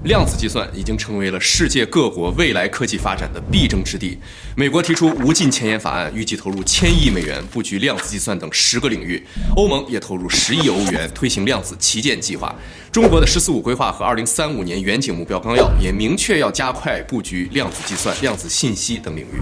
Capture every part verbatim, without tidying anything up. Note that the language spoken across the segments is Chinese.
量子计算已经成为了世界各国未来科技发展的必争之地。美国提出无尽前沿法案，预计投入千亿美元布局量子计算等十个领域。欧盟也投入十亿欧元推行量子旗舰计划。中国的“十四五”规划和二零三五年远景目标纲要也明确要加快布局量子计算、量子信息等领域。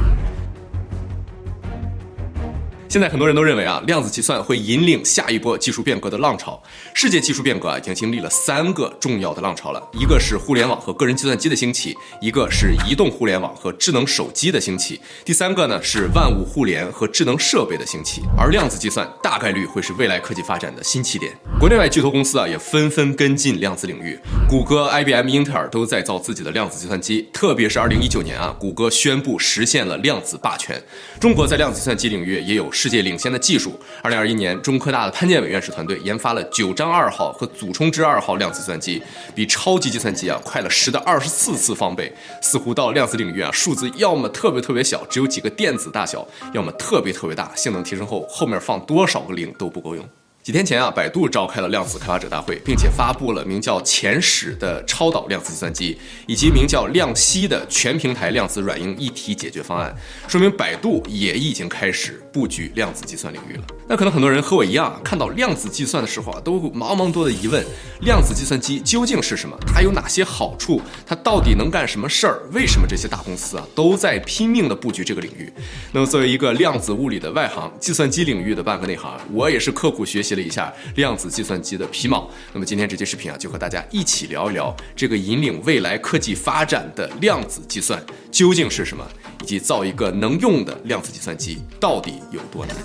现在很多人都认为啊，量子计算会引领下一波技术变革的浪潮。世界技术变革啊，已经经历了三个重要的浪潮了，一个是互联网和个人计算机的兴起，一个是移动互联网和智能手机的兴起，第三个呢是万物互联和智能设备的兴起。而量子计算大概率会是未来科技发展的新起点。国内外巨头公司啊也纷纷跟进量子领域，谷歌、I B M、英特尔都在造自己的量子计算机，特别是二零一九年啊，谷歌宣布实现了量子霸权。中国在量子计算机领域也有世界领先的技术。二零二一年，中科大的潘建伟院士团队研发了九章二号和祖冲之二号量子计算机，比超级计算机啊快了十的二十四次方倍。似乎到量子领域啊，数字要么特别特别小，只有几个电子大小，要么特别特别大，性能提升后后面放多少个零都不够用。几天前啊，百度召开了量子开发者大会，并且发布了名叫前史的超导量子计算机，以及名叫量息的全平台量子软硬一体解决方案，说明百度也已经开始布局量子计算领域了。那可能很多人和我一样，看到量子计算的时候啊，都茫茫多的疑问：量子计算机究竟是什么？它有哪些好处？它到底能干什么事儿？为什么这些大公司啊都在拼命的布局这个领域？那么作为一个量子物理的外行，计算机领域的半个内行，我也是刻苦学习了一下量子计算机的皮毛。那么今天这期视频啊，就和大家一起聊一聊这个引领未来科技发展的量子计算究竟是什么，以及造一个能用的量子计算机到底有多难。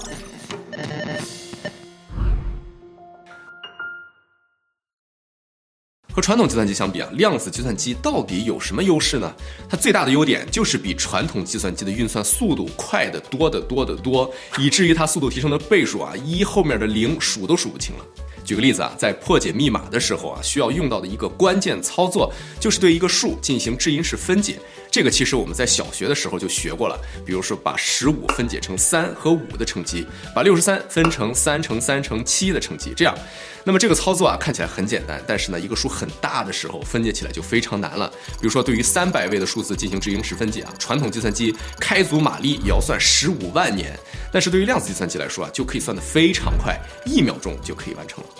和传统计算机相比啊，量子计算机到底有什么优势呢？它最大的优点就是比传统计算机的运算速度快得多得多得多，以至于它速度提升的倍数啊，一后面的零数都数不清了。举个例子啊，在破解密码的时候啊，需要用到的一个关键操作，就是对一个数进行质因式分解。这个其实我们在小学的时候就学过了，比如说把十五分解成三和五的乘积，把六十三分成三乘三乘七的乘积，这样。那么这个操作啊看起来很简单，但是呢，一个数很大的时候分解起来就非常难了。比如说对于三百位的数字进行质因式分解啊，传统计算机开足马力也要算十五万年，但是对于量子计算机来说啊，就可以算得非常快，一秒钟就可以完成了。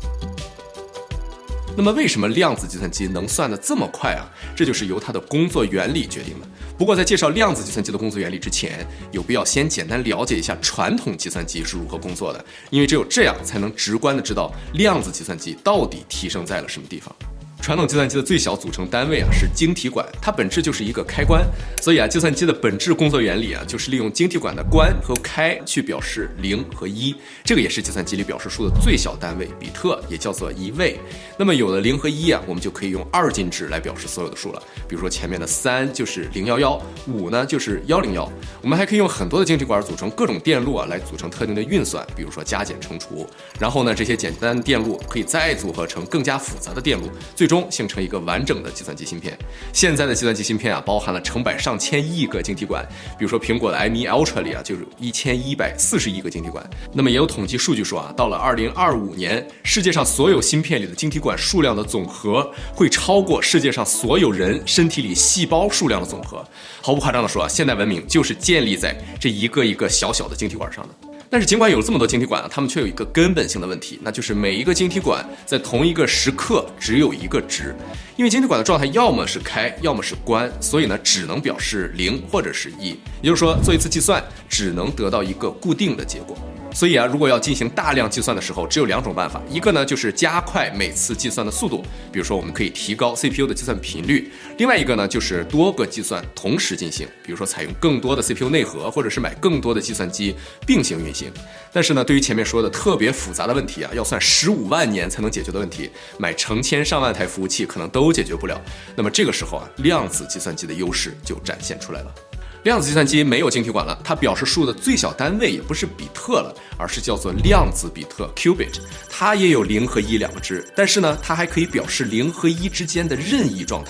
那么为什么量子计算机能算得这么快啊？这就是由它的工作原理决定的。不过在介绍量子计算机的工作原理之前，有必要先简单了解一下传统计算机是如何工作的，因为只有这样才能直观地知道量子计算机到底提升在了什么地方。传统计算机的最小组成单位啊是晶体管，它本质就是一个开关，所以啊，计算机的本质工作原理啊就是利用晶体管的关和开去表示零和一，这个也是计算机里表示数的最小单位，比特也叫做一位。那么有了零和一啊，我们就可以用二进制来表示所有的数了，比如说前面的三就是零一一，五呢就是一零一。我们还可以用很多的晶体管组成各种电路啊来组成特定的运算，比如说加减乘除，然后呢这些简单的电路可以再组合成更加复杂的电路，最终形成一个完整的计算机芯片。现在的计算机芯片啊，包含了成百上千亿个晶体管，比如说苹果的 M 一 Ultra 里啊，就有一千一百四十亿个晶体管。那么也有统计数据说啊，到了二零二五年，世界上所有芯片里的晶体管数量的总和会超过世界上所有人身体里细胞数量的总和。毫不夸张的说啊，现代文明就是建立在这一个一个小小的晶体管上的。但是尽管有这么多晶体管啊，它们却有一个根本性的问题，那就是每一个晶体管在同一个时刻只有一个值，因为晶体管的状态要么是开，要么是关，所以呢只能表示零或者是一，也就是说做一次计算只能得到一个固定的结果。所以啊，如果要进行大量计算的时候，只有两种办法，一个呢就是加快每次计算的速度，比如说我们可以提高 C P U 的计算频率；另外一个呢就是多个计算同时进行，比如说采用更多的 C P U 内核，或者是买更多的计算机并行运行。但是呢，对于前面说的特别复杂的问题啊，要算十五万年才能解决的问题，买成千上万台服务器可能都解决不了。那么这个时候啊，量子计算机的优势就展现出来了。量子计算机没有晶体管了，它表示数的最小单位也不是比特了，而是叫做量子比特 qubit。它也有零和一两个值，但是呢，它还可以表示零和一之间的任意状态。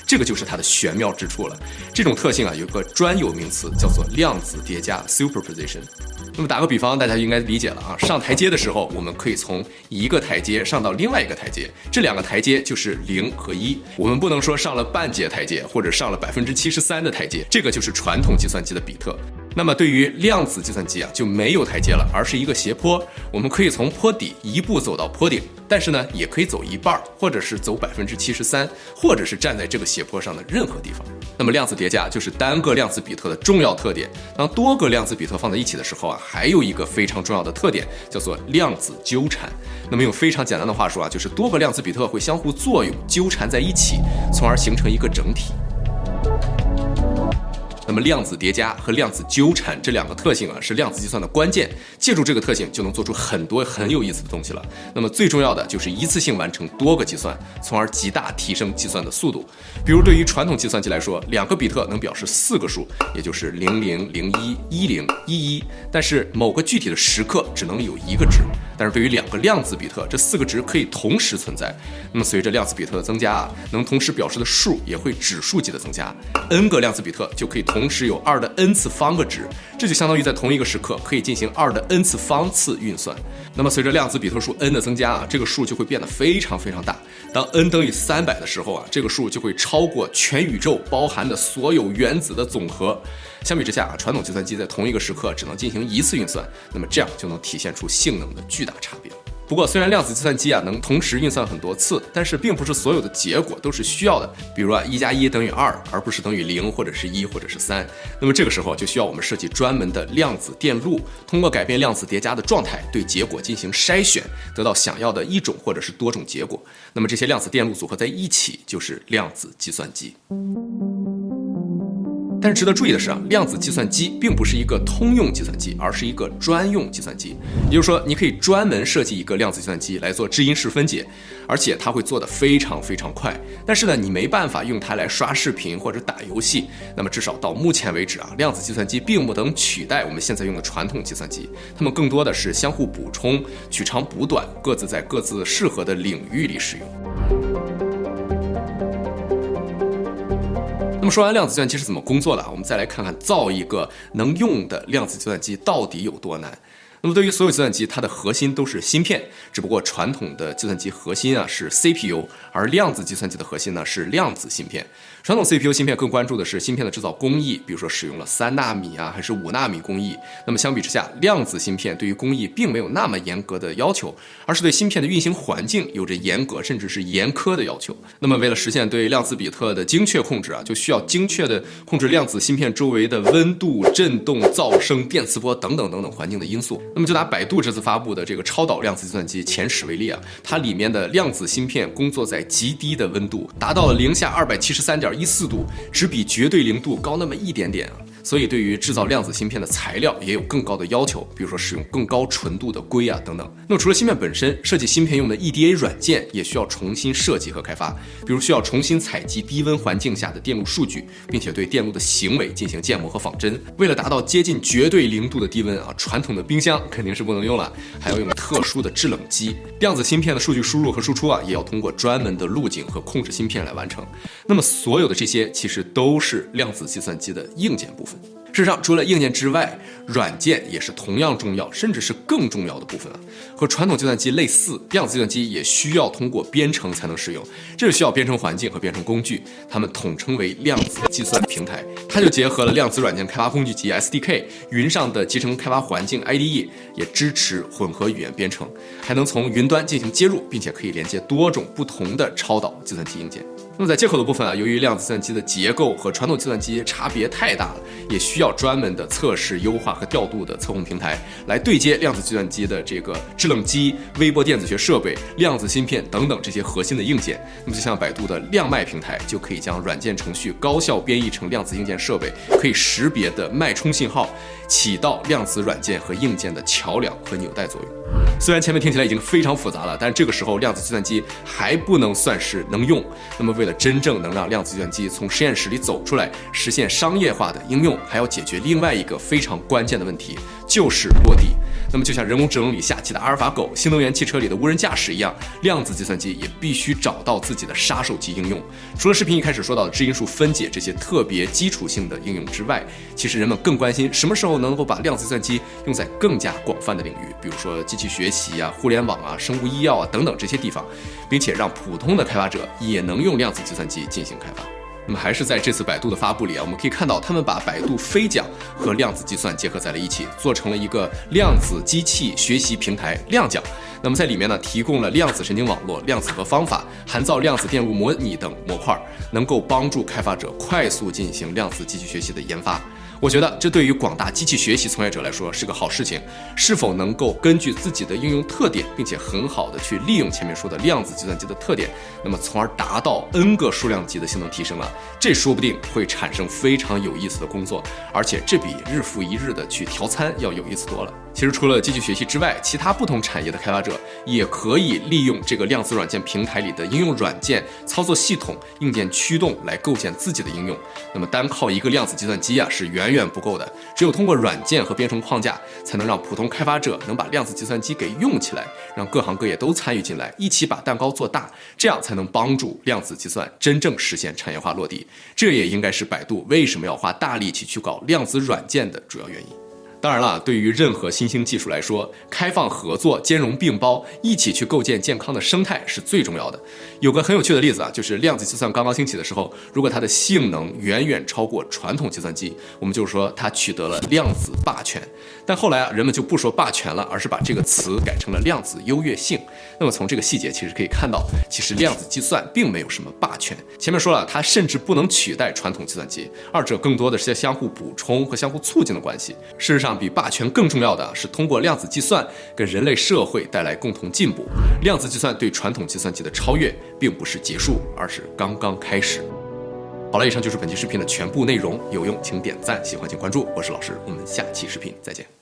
这个就是它的玄妙之处了。这种特性啊，有个专有名词叫做量子叠加 superposition。那么打个比方，大家应该理解了啊。上台阶的时候，我们可以从一个台阶上到另外一个台阶，这两个台阶就是零和一。我们不能说上了半节台阶，或者上了百分之七十三的台阶，这个就是传统计算机的比特。那么对于量子计算机啊，就没有台阶了，而是一个斜坡。我们可以从坡底一步走到坡顶，但是呢，也可以走一半，或者是走百分之七十三，或者是站在这个斜坡上的任何地方。那么量子叠加就是单个量子比特的重要特点。当多个量子比特放在一起的时候啊，还有一个非常重要的特点，叫做量子纠缠。那么用非常简单的话说啊，就是多个量子比特会相互作用，纠缠在一起，从而形成一个整体。那么量子叠加和量子纠缠这两个特性啊，是量子计算的关键。借助这个特性，就能做出很多很有意思的东西了。那么最重要的就是一次性完成多个计算，从而极大提升计算的速度。比如对于传统计算机来说，两个比特能表示四个数，也就是零零、零一、一零、一一，但是某个具体的时刻只能有一个值。但是对于两个量子比特，这四个值可以同时存在。那么随着量子比特的增加啊，能同时表示的数也会指数级的增加。n 个量子比特就可以同时有二的 n 次方个值，这就相当于在同一个时刻可以进行二的 n 次方次运算。那么随着量子比特数 n 的增加啊，这个数就会变得非常非常大。当 n 等于三百的时候啊，这个数就会超过全宇宙包含的所有原子的总和。相比之下啊，传统计算机在同一个时刻只能进行一次运算，那么这样就能体现出性能的巨大差别。不过虽然量子计算机啊能同时运算很多次，但是并不是所有的结果都是需要的。比如啊，一加一等于二，而不是等于零或者是一或者是三。那么这个时候就需要我们设计专门的量子电路，通过改变量子叠加的状态，对结果进行筛选，得到想要的一种或者是多种结果。那么这些量子电路组合在一起，就是量子计算机。但是值得注意的是啊，量子计算机并不是一个通用计算机，而是一个专用计算机。也就是说，你可以专门设计一个量子计算机来做质因式分解，而且它会做得非常非常快。但是呢，你没办法用它来刷视频或者打游戏。那么至少到目前为止啊，量子计算机并不能取代我们现在用的传统计算机，它们更多的是相互补充、取长补短，各自在各自适合的领域里使用。那么说完量子计算机是怎么工作的，我们再来看看造一个能用的量子计算机到底有多难。那么对于所有计算机，它的核心都是芯片，只不过传统的计算机核心啊是 C P U， 而量子计算机的核心呢是量子芯片。传统 C P U 芯片更关注的是芯片的制造工艺，比如说使用了三纳米啊还是五纳米工艺。那么相比之下，量子芯片对于工艺并没有那么严格的要求，而是对芯片的运行环境有着严格甚至是严苛的要求。那么为了实现对量子比特的精确控制啊，就需要精确的控制量子芯片周围的温度、振动、噪声、电磁波等等等等环境的因素。那么就拿百度这次发布的这个超导量子计算机前十为例啊，它里面的量子芯片工作在极低的温度，达到了零下二百七十三点一四度，只比绝对零度高那么一点点啊。所以对于制造量子芯片的材料也有更高的要求，比如说使用更高纯度的硅啊等等。那么除了芯片本身，设计芯片用的 E D A 软件也需要重新设计和开发，比如需要重新采集低温环境下的电路数据，并且对电路的行为进行建模和仿真。为了达到接近绝对零度的低温啊，传统的冰箱肯定是不能用了，还要用特殊的制冷机。量子芯片的数据输入和输出啊，也要通过专门的路径和控制芯片来完成。那么所有的这些其实都是量子计算机的硬件部分。事实上，除了硬件之外，软件也是同样重要，甚至是更重要的部分啊。和传统计算机类似，量子计算机也需要通过编程才能使用，这是需要编程环境和编程工具，它们统称为量子计算平台。它就结合了量子软件开发工具集 S D K、云上的集成开发环境 I D E， 也支持混合语言编程，还能从云端进行接入，并且可以连接多种不同的超导计算机硬件。那么在接口的部分啊，由于量子计算机的结构和传统计算机差别太大了，也需要专门的测试、优化和调度的测控平台来对接量子计算机的这个制冷机、微波电子学设备、量子芯片等等这些核心的硬件。那么就像百度的量脉平台，就可以将软件程序高效编译成量子硬件设备可以识别的脉冲信号，起到量子软件和硬件的桥梁和纽带作用。虽然前面听起来已经非常复杂了，但这个时候量子计算机还不能算是能用。那么为了得真正能让量子计算机从实验室里走出来，实现商业化的应用，还要解决另外一个非常关键的问题，就是落地。那么就像人工智能里下棋的阿尔法狗，新能源汽车里的无人驾驶一样，量子计算机也必须找到自己的杀手级应用。除了视频一开始说到的质因数分解这些特别基础性的应用之外，其实人们更关心什么时候能够把量子计算机用在更加广泛的领域，比如说机器学习啊、互联网啊、生物医药啊等等这些地方，并且让普通的开发者也能用量子计算机进行开发。那么还是在这次百度的发布里啊，我们可以看到他们把百度飞讲和量子计算结合在了一起，做成了一个量子机器学习平台量讲。那么在里面呢，提供了量子神经网络、量子核方法、含造量子电路模拟等模块，能够帮助开发者快速进行量子机器学习的研发。我觉得这对于广大机器学习从业者来说是个好事情。是否能够根据自己的应用特点，并且很好的去利用前面说的量子计算机的特点，那么从而达到 N 个数量级的性能提升啊，这说不定会产生非常有意思的工作，而且这比日复一日的去调参要有意思多了。其实除了机器学习之外，其他不同产业的开发者也可以利用这个量子软件平台里的应用软件、操作系统、硬件驱动来构建自己的应用。那么单靠一个量子计算机啊是远远不够的，只有通过软件和编程框架，才能让普通开发者能把量子计算机给用起来，让各行各业都参与进来，一起把蛋糕做大，这样才能帮助量子计算真正实现产业化落地。这也应该是百度为什么要花大力气去搞量子软件的主要原因。当然了，对于任何新兴技术来说，开放合作、兼容并包，一起去构建健康的生态是最重要的。有个很有趣的例子啊，就是量子计算刚刚兴起的时候，如果它的性能远远超过传统计算机，我们就说它取得了量子霸权。但后来啊，人们就不说霸权了，而是把这个词改成了量子优越性。那么从这个细节其实可以看到，其实量子计算并没有什么霸权。前面说了，它甚至不能取代传统计算机，二者更多的是相互补充和相互促进的关系。事实上，比霸权更重要的是通过量子计算给人类社会带来共同进步。量子计算对传统计算机的超越并不是结束，而是刚刚开始。好了，以上就是本期视频的全部内容，有用请点赞，喜欢请关注，我是老师，我们下期视频再见。